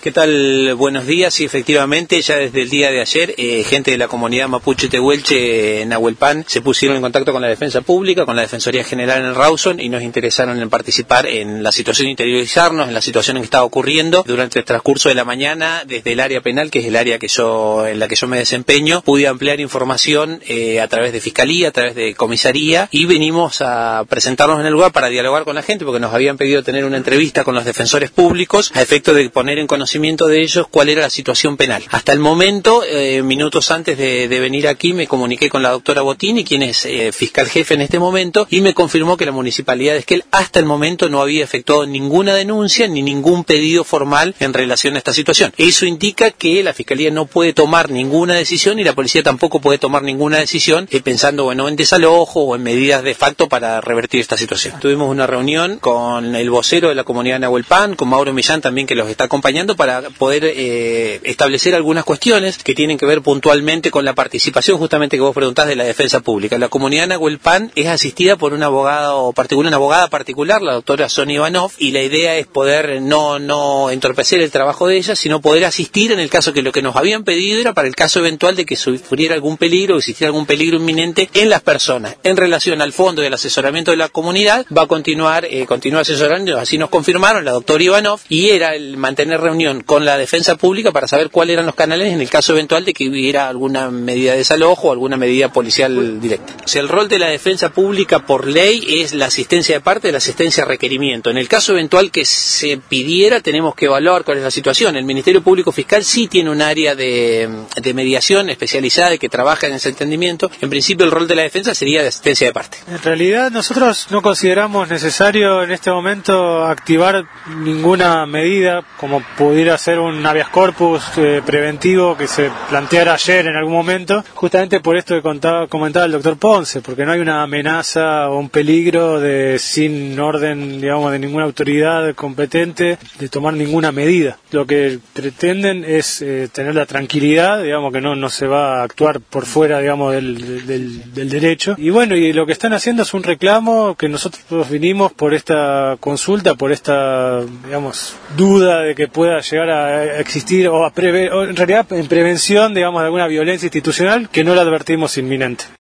¿Qué tal? Buenos días. Sí, efectivamente, ya desde el día de ayer, gente de la comunidad mapuche tehuelche en Nahuelpan se pusieron en contacto con la Defensa Pública, con la Defensoría General en el Rawson, y nos interesaron en participar en la situación, interiorizarnos en la situación en que estaba ocurriendo. Durante el transcurso de la mañana, desde el área penal, que es el área en la que yo me desempeño, pude ampliar información a través de Fiscalía, a través de Comisaría, y venimos a presentarnos en el lugar para dialogar con la gente, porque nos habían pedido tener una entrevista con los defensores públicos a efecto de poner en conocimiento de ellos cuál era la situación penal. Hasta el momento, minutos antes de venir aquí, me comuniqué con la doctora Botini, quien es fiscal jefe en este momento, y me confirmó que la Municipalidad de Esquel hasta el momento no había efectuado ninguna denuncia ni ningún pedido formal en relación a esta situación. Eso indica que la Fiscalía no puede tomar ninguna decisión y la Policía tampoco puede tomar ninguna decisión pensando en desalojo o en medidas de facto para revertir esta situación. Tuvimos una reunión con el vocero de la comunidad de Nahuelpan, con Mauro Millán también, que los está acompañando, para poder establecer algunas cuestiones que tienen que ver puntualmente con la participación, justamente que vos preguntás, de la defensa pública. La comunidad de Nahuelpan es asistida por una abogada particular, la doctora Sonia Ivanov, y la idea es poder no entorpecer el trabajo de ella, sino poder asistir en el caso que lo que nos habían pedido era para el caso eventual de que sufriera algún peligro o existiera algún peligro inminente en las personas. En relación al fondo del asesoramiento de la comunidad, va a continúa asesorando, así nos confirmaron la doctora Ivanov, y era el mantener reunión con la defensa pública para saber cuáles eran los canales en el caso eventual de que hubiera alguna medida de desalojo o alguna medida policial directa. O sea, el rol de la defensa pública por ley es la asistencia de parte, de la asistencia a requerimiento. En el caso eventual que se pidiera, tenemos que evaluar cuál es la situación. El Ministerio Público Fiscal sí tiene un área de mediación especializada que trabaja en ese entendimiento. En principio, el rol de la defensa sería de asistencia de parte. En realidad, nosotros no consideramos necesario en este momento activar ninguna medida como pudiera ser un habeas corpus preventivo que se planteara ayer en algún momento, justamente por esto que comentaba el doctor Ponce, porque no hay una amenaza o un peligro sin orden, digamos, de ninguna autoridad competente de tomar ninguna medida. Lo que pretenden es tener la tranquilidad, digamos, que no se va a actuar por fuera, digamos, del derecho. Y bueno, y lo que están haciendo es un reclamo que nosotros vinimos por esta consulta, por esta, digamos, duda de que pueda llegar a existir o en realidad en prevención, digamos, de alguna violencia institucional que no la advertimos inminente.